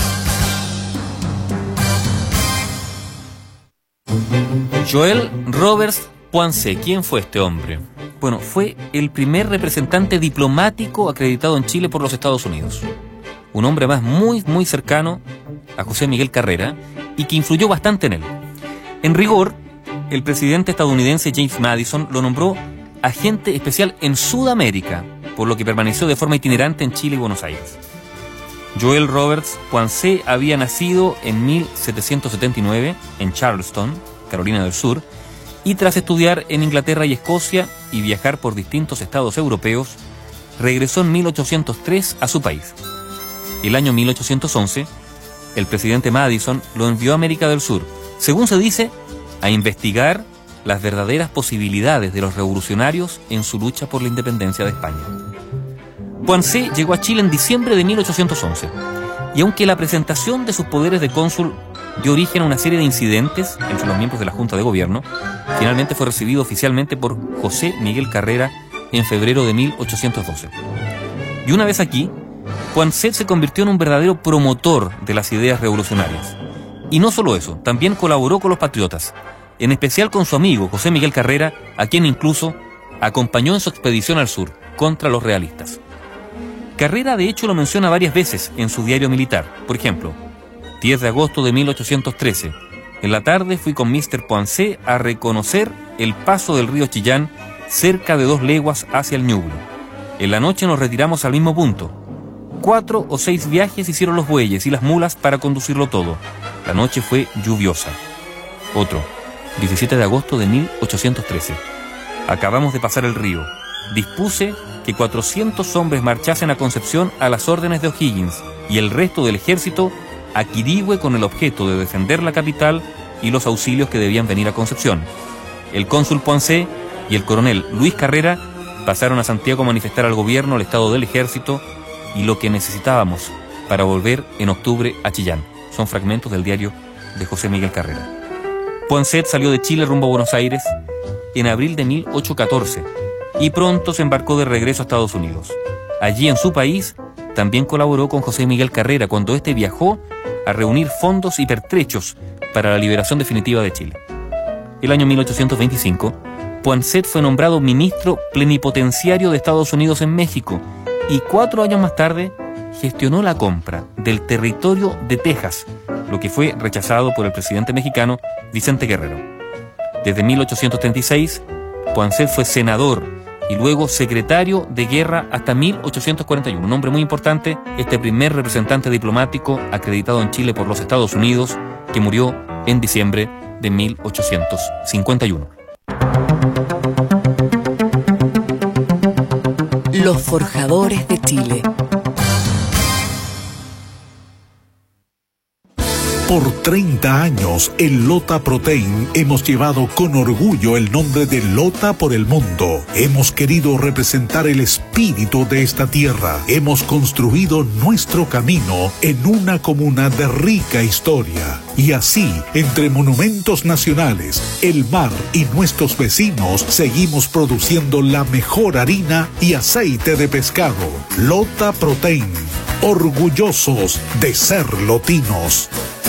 Joel Roberts Poinsett, ¿quién fue este hombre? Bueno, fue el primer representante diplomático acreditado en Chile por los Estados Unidos. Un hombre más muy cercano a José Miguel Carrera y que influyó bastante en él. En rigor, el presidente estadounidense James Madison lo nombró agente especial en Sudamérica, por lo que permaneció de forma itinerante en Chile y Buenos Aires. Joel Roberts Poinsett había nacido en 1779 en Charleston, Carolina del Sur, y tras estudiar en Inglaterra y Escocia y viajar por distintos estados europeos, regresó en 1803 a su país. El año 1811, el presidente Madison lo envió a América del Sur, según se dice, a investigar las verdaderas posibilidades de los revolucionarios en su lucha por la independencia de España. Poinsett llegó a Chile en diciembre de 1811, y aunque la presentación de sus poderes de cónsul dio origen a una serie de incidentes entre los miembros de la Junta de Gobierno, finalmente fue recibido oficialmente por José Miguel Carrera en febrero de 1812. Y una vez aquí, Poinsett se convirtió en un verdadero promotor de las ideas revolucionarias. Y no solo eso, también colaboró con los patriotas, en especial con su amigo José Miguel Carrera, a quien incluso acompañó en su expedición al sur contra los realistas. Carrera de hecho lo menciona varias veces en su diario militar. Por ejemplo, 10 de agosto de 1813, en la tarde fui con Mr. Poinsett a reconocer el paso del río Chillán cerca de 2 leguas hacia el Ñuble. En la noche nos retiramos al mismo punto. 4 o 6 viajes hicieron los bueyes y las mulas para conducirlo todo. La noche fue lluviosa. Otro, 17 de agosto de 1813. Acabamos de pasar el río. Dispuse que 400 hombres marchasen a Concepción a las órdenes de O'Higgins y el resto del ejército a Quirihue con el objeto de defender la capital y los auxilios que debían venir a Concepción. El cónsul Poinsett y el coronel Luis Carrera pasaron a Santiago a manifestar al gobierno el estado del ejército y lo que necesitábamos para volver en octubre a Chillán. Son fragmentos del diario de José Miguel Carrera. Poinsett salió de Chile rumbo a Buenos Aires en abril de 1814 y pronto se embarcó de regreso a Estados Unidos. Allí en su país también colaboró con José Miguel Carrera cuando éste viajó a reunir fondos y pertrechos para la liberación definitiva de Chile. El año 1825, Poinsett fue nombrado ministro plenipotenciario de Estados Unidos en México y 4 años más tarde gestionó la compra del territorio de Texas, lo que fue rechazado por el presidente mexicano Vicente Guerrero. Desde 1836, Poinsett fue senador y luego secretario de guerra hasta 1841. Un hombre muy importante, este primer representante diplomático acreditado en Chile por los Estados Unidos, que murió en diciembre de 1851. Los Forjadores de Chile. Por 30 años, en Lota Protein hemos llevado con orgullo el nombre de Lota por el mundo. Hemos querido representar el espíritu de esta tierra. Hemos construido nuestro camino en una comuna de rica historia. Y así, entre monumentos nacionales, el mar y nuestros vecinos, seguimos produciendo la mejor harina y aceite de pescado. Lota Protein, orgullosos de ser lotinos.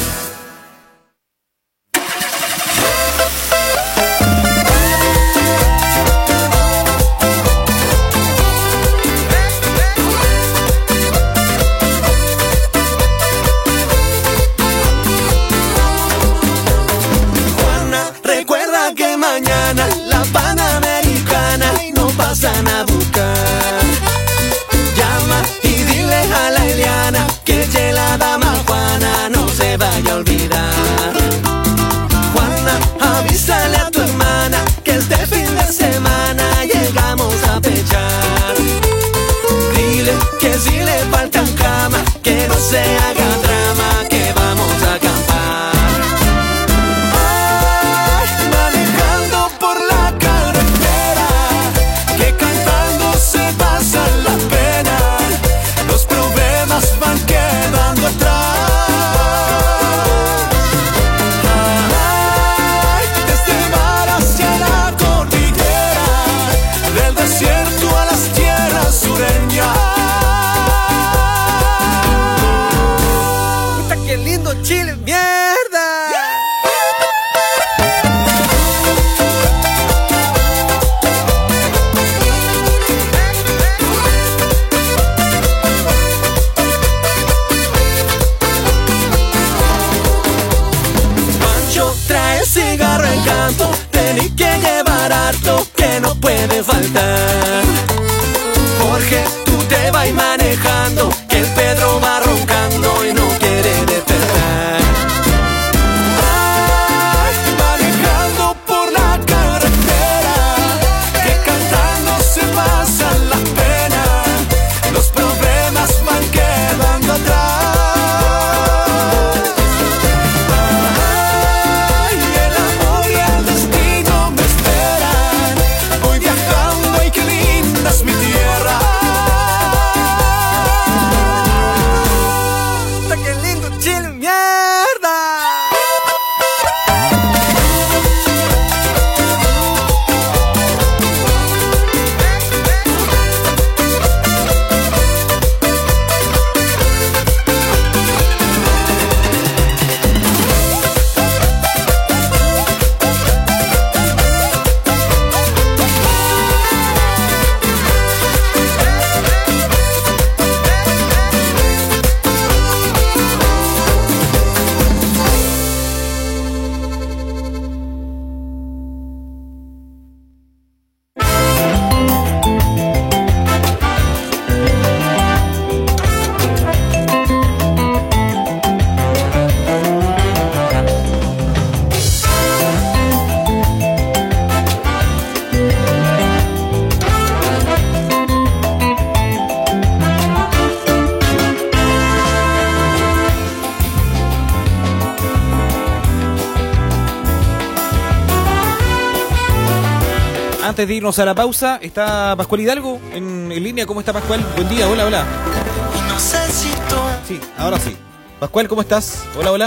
A buscar. Llama y dile a la Eliana que la dama Juana no se vaya a olvidar. Juana, avísale a tu hermana que este fin de semana llegamos a pechar. Dile que si le faltan camas, que no se haga drama, que vamos a acampar. Puede faltar. Jorge, tú te vas manejando, que el Pedro va roncando y no quiere despertar. Ay, manejando por la carretera, que cantando se pasan las penas, los problemas van quedando atrás. Ay, el amor y el destino me antes de irnos a la pausa, está Pascual Hidalgo en línea. ¿Cómo está, Pascual? Buen día, hola, hola. Sí, ahora sí. Pascual, ¿cómo estás? Hola, hola.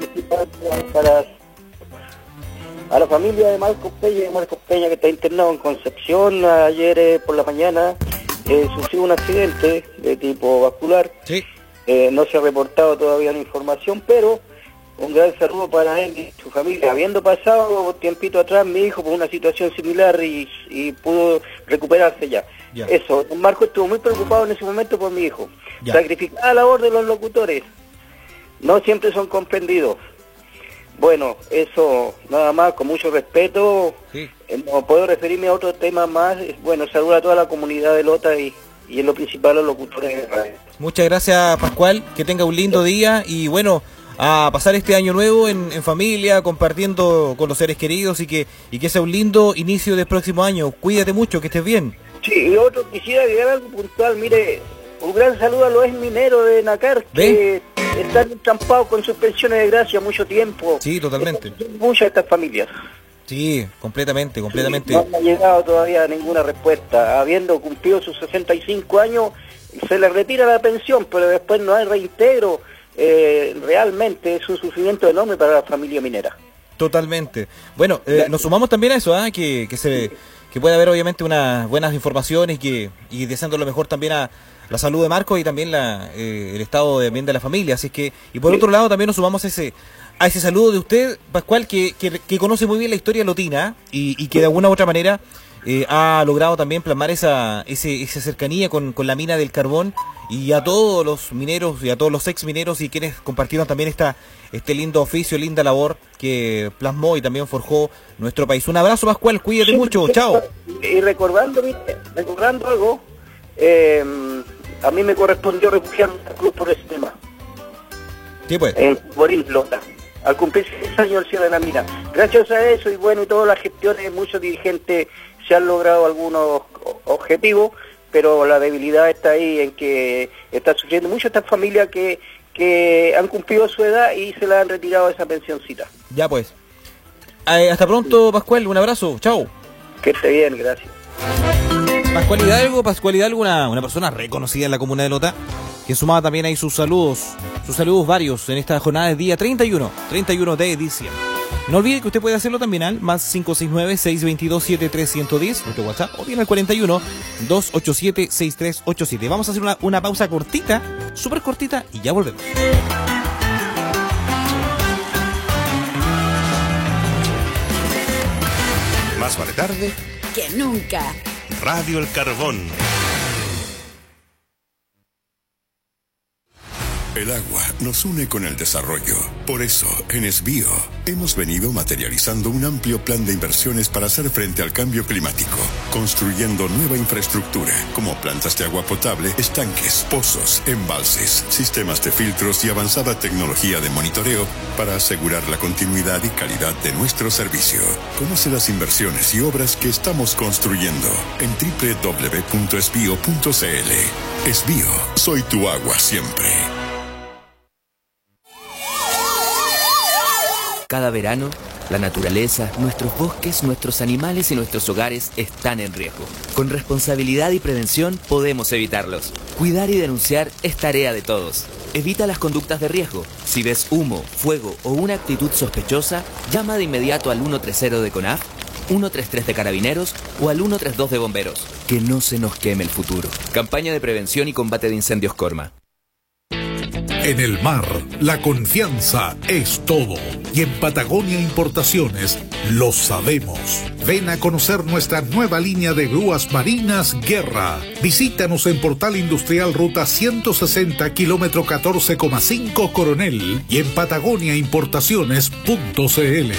A la familia de Marcos Peña, que está internado en Concepción, ayer por la mañana sufrió un accidente de tipo vascular. Sí. No se ha reportado todavía la información, pero un gran saludo para él y su familia. Habiendo pasado tiempito atrás mi hijo por una situación similar y pudo recuperarse ya. Eso, Marco estuvo muy preocupado en ese momento por mi hijo. Sacrificada labor de los locutores. No siempre son comprendidos. Bueno, eso nada más, con mucho respeto. Sí. No puedo referirme a otro tema más. Bueno, saludo a toda la comunidad de Lota y en lo principal a los locutores de radio. Muchas gracias, Pascual. Que tenga un lindo día y bueno, a pasar este año nuevo en familia, compartiendo con los seres queridos y que sea un lindo inicio del próximo año. Cuídate mucho, que estés bien. Sí, y otro, quisiera agregar algo puntual. Mire, un gran saludo a los ex mineros de Nacar que están entrampados con sus pensiones de gracia mucho tiempo. Sí, totalmente. Muchas de estas familias. Sí, completamente. Sí, no ha llegado todavía ninguna respuesta. Habiendo cumplido sus 65 años, se le retira la pensión, pero después no hay reintegro. Realmente es un sufrimiento enorme para la familia minera. Totalmente. Bueno, nos sumamos también a eso, que puede haber obviamente unas buenas informaciones y deseando lo mejor también a la salud de Marcos y también el estado también de la familia. Así que, y por otro lado también nos sumamos a ese saludo de usted, Pascual, que conoce muy bien la historia lotina y que de alguna u otra manera ha logrado también plasmar esa cercanía con la mina del carbón, y a todos los mineros y a todos los ex mineros y quienes compartieron también este lindo oficio, linda labor que plasmó y también forjó nuestro país. Un abrazo, Pascual, cuídate mucho, chao. Y recordando algo, a mí me correspondió refugiarme al club por ese tema. Sí, pues. En Borín, Lota, al cumplir 6 años el cierre de la mina. Gracias a eso y bueno, y todas las gestiones, muchos dirigentes se han logrado algunos objetivos, pero la debilidad está ahí en que está sufriendo mucho esta familia que han cumplido su edad y se la han retirado esa pensioncita. Ya pues. Hasta pronto, Pascual, un abrazo, chao. Que esté bien, gracias. Pascual Hidalgo, una persona reconocida en la comuna de Lota, que sumaba también ahí sus saludos varios en esta jornada de día 31 de diciembre. No olvide que usted puede hacerlo también al más 569-622-73110, nuestro WhatsApp, o bien al 41-287-6387. Vamos a hacer una pausa cortita, súper cortita, y ya volvemos. Más vale tarde que nunca. Radio El Carbón. El agua nos une con el desarrollo. Por eso, en Esbío, hemos venido materializando un amplio plan de inversiones para hacer frente al cambio climático, construyendo nueva infraestructura, como plantas de agua potable, estanques, pozos, embalses, sistemas de filtros y avanzada tecnología de monitoreo para asegurar la continuidad y calidad de nuestro servicio. Conoce las inversiones y obras que estamos construyendo en www.esbio.cl. Esbío, soy tu agua siempre. Cada verano, la naturaleza, nuestros bosques, nuestros animales y nuestros hogares están en riesgo. Con responsabilidad y prevención podemos evitarlos. Cuidar y denunciar es tarea de todos. Evita las conductas de riesgo. Si ves humo, fuego o una actitud sospechosa, llama de inmediato al 130 de CONAF, 133 de Carabineros o al 132 de Bomberos. Que no se nos queme el futuro. Campaña de prevención y combate de incendios Corma. En el mar, la confianza es todo. Y en Patagonia Importaciones lo sabemos. Ven a conocer nuestra nueva línea de grúas marinas Guerra. Visítanos en Portal Industrial Ruta 160, kilómetro 14,5 Coronel y en patagoniaimportaciones.cl.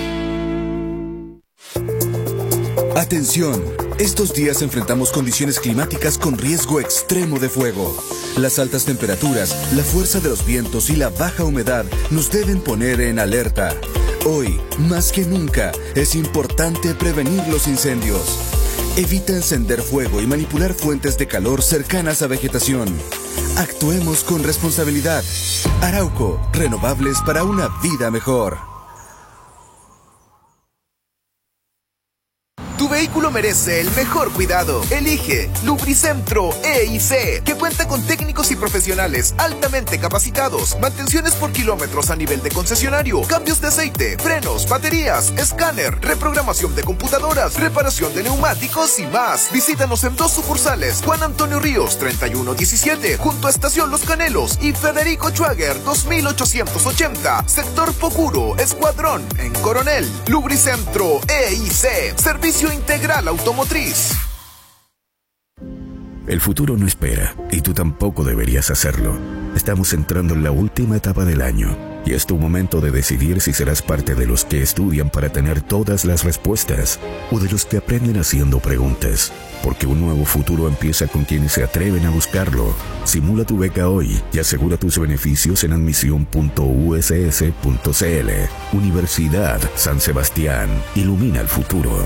Atención, estos días enfrentamos condiciones climáticas con riesgo extremo de fuego. Las altas temperaturas, la fuerza de los vientos y la baja humedad nos deben poner en alerta. Hoy, más que nunca, es importante prevenir los incendios. Evita encender fuego y manipular fuentes de calor cercanas a vegetación. Actuemos con responsabilidad. Arauco, renovables para una vida mejor. Tu vehículo merece el mejor cuidado. Elige Lubricentro E&C, que cuenta con técnicos y profesionales altamente capacitados, mantenciones por kilómetros a nivel de concesionario, cambios de aceite, frenos, baterías, escáner, reprogramación de computadoras, reparación de neumáticos y más. Visítanos en 2 sucursales: Juan Antonio Ríos 3117, junto a Estación Los Canelos, y Federico Schwager 2880, sector Pocuro, Escuadrón, en Coronel. Lubricentro E&C, servicio integral automotriz. El futuro no espera, y tú tampoco deberías hacerlo. Estamos entrando en la última etapa del año, y es tu momento de decidir si serás parte de los que estudian para tener todas las respuestas, o de los que aprenden haciendo preguntas. Porque un nuevo futuro empieza con quienes se atreven a buscarlo. Simula tu beca hoy y asegura tus beneficios en admisión.uss.cl. Universidad San Sebastián. Ilumina el futuro.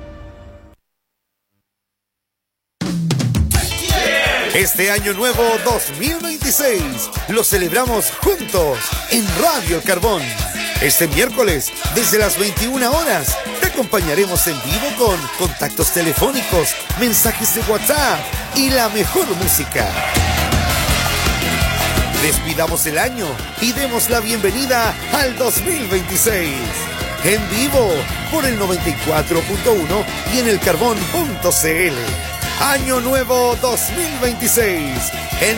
Este año nuevo 2026 lo celebramos juntos en Radio El Carbón. Este miércoles, desde las 21 horas, te acompañaremos en vivo con contactos telefónicos, mensajes de WhatsApp y la mejor música. Despidamos el año y demos la bienvenida al 2026. En vivo por el 94.1 y en elcarbón.cl. Año nuevo 2026.